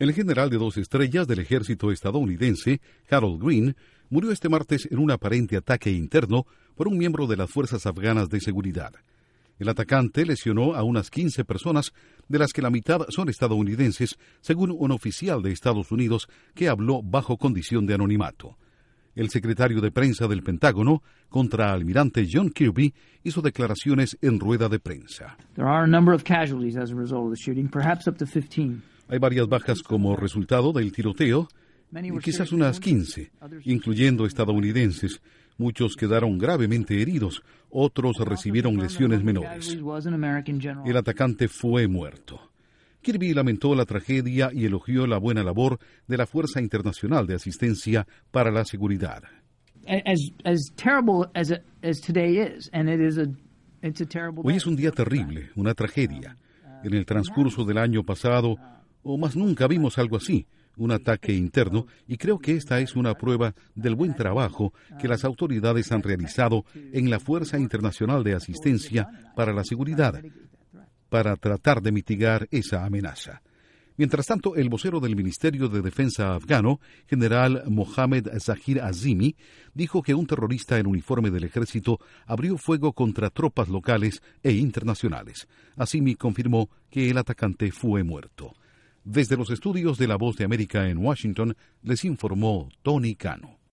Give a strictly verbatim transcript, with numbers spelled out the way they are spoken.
El general de dos estrellas del ejército estadounidense, Harold Green, murió este martes en un aparente ataque interno por un miembro de las fuerzas afganas de seguridad. El atacante lesionó a unas quince personas, de las que la mitad son estadounidenses, según un oficial de Estados Unidos que habló bajo condición de anonimato. El secretario de prensa del Pentágono, contraalmirante John Kirby, hizo declaraciones en rueda de prensa. There are a number of casualties as a result of the shooting, perhaps up to fifteen. Hay varias bajas como resultado del tiroteo, quizás unas quince, incluyendo estadounidenses. Muchos quedaron gravemente heridos, otros recibieron lesiones menores. El atacante fue muerto. Kirby lamentó la tragedia y elogió la buena labor de la Fuerza Internacional de Asistencia para la Seguridad. Hoy es un día terrible, una tragedia. En el transcurso del año pasado, o más nunca vimos algo así, un ataque interno, y creo que esta es una prueba del buen trabajo que las autoridades han realizado en la Fuerza Internacional de Asistencia para la Seguridad, para tratar de mitigar esa amenaza. Mientras tanto, el vocero del Ministerio de Defensa afgano, general Mohammad Zahir Azimi, dijo que un terrorista en uniforme del ejército abrió fuego contra tropas locales e internacionales. Azimi confirmó que el atacante fue muerto. Desde los estudios de La Voz de América en Washington, les informó Tony Cano.